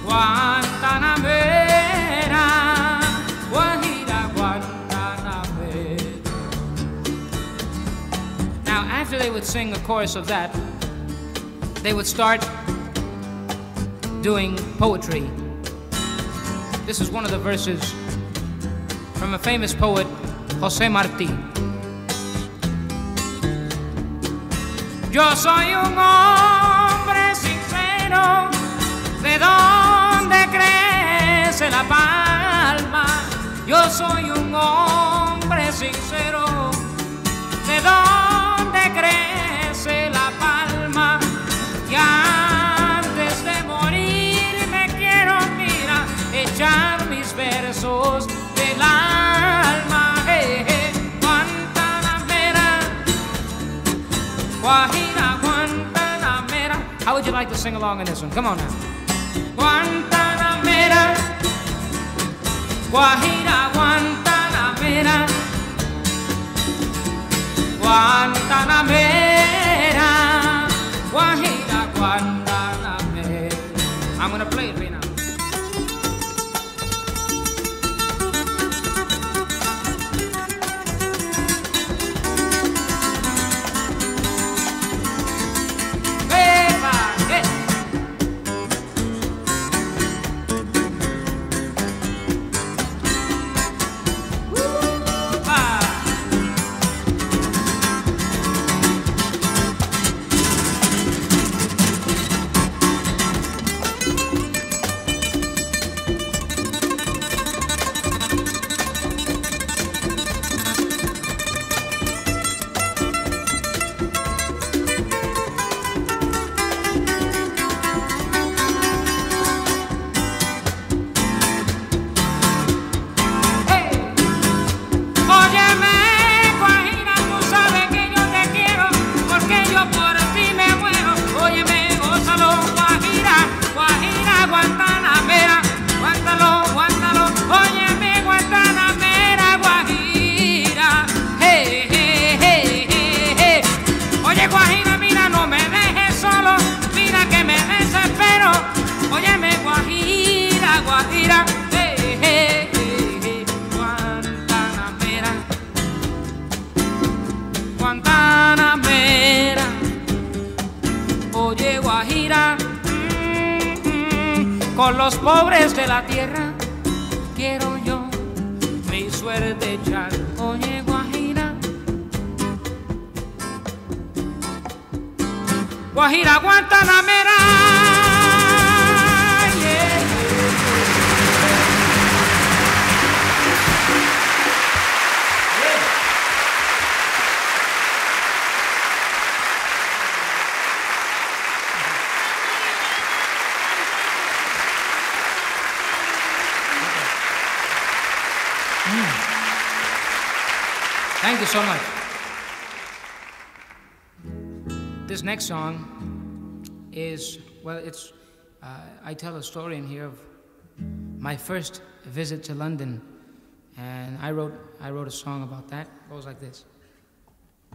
Guantanamera, Guajira, Guantanamera. Now, after they would sing a chorus of that, they would start doing poetry. This is one of the verses from a famous poet, José Martí. Yo soy un hombre sincero, ¿de dónde crece la palma? Yo soy un hombre sincero, ¿de dónde crece la palma? Y antes de morir me quiero, mira, echar mis versos del alma. Hey, hey. Guantanamera, Guajira, Guantanamera. How would you like to sing along in this one? Come on now. Guantanamera, Guajira, Guantanamera, Guantanamera, Guajira, Guantanamera. I'm gonna play it right now. Guajira, hey, hey, hey, hey. Guantanamera, Guantanamera. Oye, Guajira, con los pobres de la tierra quiero yo mi suerte echar. Oye, Guajira, Guajira, Guantanamera. Thank you so much. This next song is, well, it's, I tell a story in here of my first visit to London, and I wrote a song about that. It goes like this.